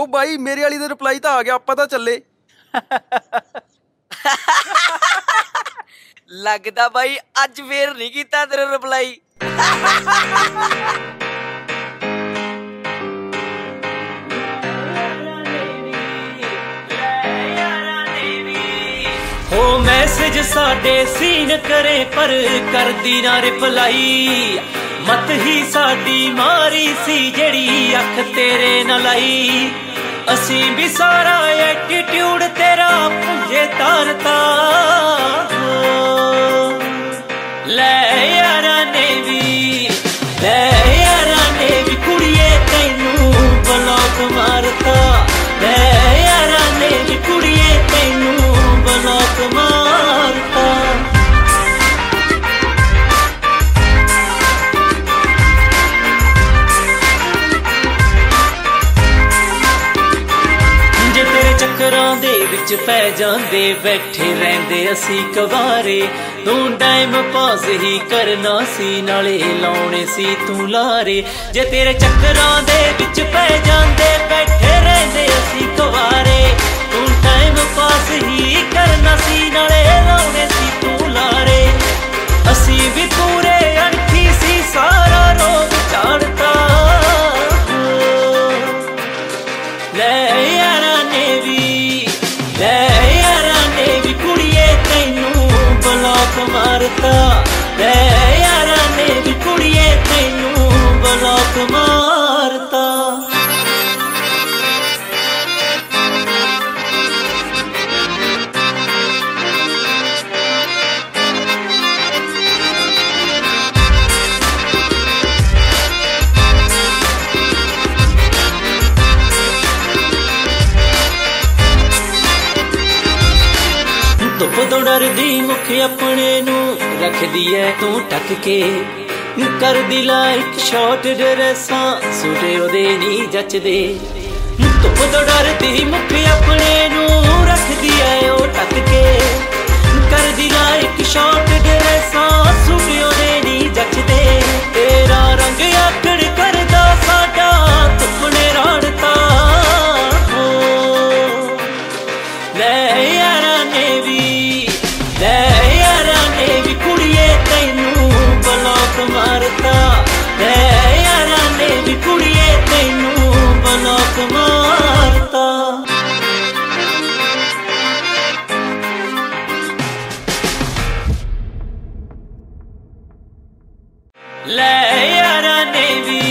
ਉਹ ਬਾਈ ਮੇਰੇ ਵਾਲੀ ਦਾ ਰਿਪਲਾਈ ਤਾਂ ਆ ਗਿਆ, ਆਪਾਂ ਤਾਂ ਚੱਲੇ। ਲੱਗਦਾ ਬਾਈ ਅੱਜ ਫੇਰ ਨਹੀਂ ਕੀਤਾ ਤੇਰਾ ਰਿਪਲਾਈ। ਹੋ ਮੈਸੇਜ ਸਾਡੇ ਸੀਨ ਕਰੇ ਪਰ ਕਰਦੀ ਨਾ ਰਿਪਲਾਈ। ਮਤ ਹੀ ਸਾਡੀ ਮਾਰੀ ਸੀ ਜਿਹੜੀ ਅੱਖ ਤੇਰੇ ਨਾਲ ਲਾਈ। ਅਸੀਂ ਵੀ ਸਾਰਾ ਐਟੀਟਿਊਡ ਤੇਰਾ ਪੁੰਝੇ ਤਾਰਤਾ। ਲੈ ਯਾਰਾਂ ਨੇ ਵੀ, ਲੈ ਯਾਰਾਂ ਨੇ ਵੀ ਕੁੜੀਏ ਤੈਨੂੰ ਬਲੌਕ ਮਾਰਤਾ। ਲੈ ਯਾਰਾਂ ਨੇ ਵੀ ਕੁੜੀਏ ਤੈਨੂੰ ਬਲੌਕ ਮਾਰਤਾ। ਜੇ ਤੇਰੇ ਚੱਕਰਾਂ ਦੇ ਵਿੱਚ ਪੈ ਜਾਂਦੇ ਬੈਠੇ ਰਹਿੰਦੇ ਅਸੀਂ ਕਵਾਰੇ। ਤੂੰ ਟਾਈਮ ਪਾਸ ਹੀ ਕਰਨਾ ਸੀ ਨਾਲੇ ਲਾਉਣੇ ਸੀ ਤੂੰ ਲਾਰੇ। ਜੇ ਤੇਰੇ ਚੱਕਰਾਂ ਦੇ ਵਿੱਚ ਪੈ ਜਾਂਦੇ ਬੈਠੇ ਰਹਿੰਦੇ ਅਸੀਂ ਕਵਾਰੇ। ਤੂੰ ਟਾਈਮ ਪਾਸ ਹੀ ਕਰਨਾ ਸੀ ਨਾਲੇ ਲਾਉਣੇ ਸੀ ਤੂੰ ਲਾਰੇ। ਅਸੀਂ ਵੀ ਪੂਰੇ ਅਣਖੀ ਸੀ ਸਾਰਾ ਰੋਗ ਝਾੜਤਾ। ਲੈ ਯਾਰਾਂ ਨੇ ਵੀ, ਲੈ ਯਾਰਾਂ ਨੇ ਵੀ ਕੁੜੀਏ ਤੈਨੂੰ ਬਲੌਕ ਮਾਰਤਾ। ਲੈ ਯਾਰਾਂ ਨੇ ਵੀ ਕੁੜੀਏ ਤੈਨੂੰ ਬਲੌਕ ਮਾਰਤਾ। ਧੁੱਪ ਤੋਂ ਡਰਦੀ ਮੁੱਖ ਆਪਣੇ ਨੂੰ ਰੱਖਦੀ ਐ ਤੂੰ ਟੱਕ ਕੇ। ਕਰਦੀ ਲਾਈਕ ਸ਼ਾਰਟ ਡਰੈਸਾਂ ਸੂਟ ਉਹਦੇ ਨਹੀਂ ਜੱਚਦੇ। ਧੁੱਪ ਤੋਂ ਡਰਦੀ ਮੁੱਖ ਆਪਣੇ ਨੂੰ ਰੱਖਦੀ ਐ ਉਹ ਟੱਕ ਕੇ। ਕਰਦੀ ਲਾਈਕ ਸ਼ਾਰਟ ਡਰੈਸਾਂ ਸੂਟ ਉਹਦੇ ਨਹੀਂ ਜੱਚਦੇ। ਤੇਰਾ ਰੰਗ ਆਕੜ ਕਰਦਾ ਸਾਡਾ ਧੁੱਪ ਨੇ ਰਾੜਤਾ। ਲੈ ਯਾਰਾਂ ਨੇ ਵੀ, ਲੈ ਯਾਰਾਂ ਨੇ ਵੀ ਕੁੜੀਏ ਤੈਨੂੰ ਬਲੌਕ ਮਾਰਤਾ। ਲੈ ਯਾਰਾਂ ਨੇ ਵੀ ਕੁੜੀਏ ਤੈਨੂੰ ਬਲੌਕ ਮਾਰਤਾ। ਲੈ ਯਾਰਾਂ ਨੇ ਵੀ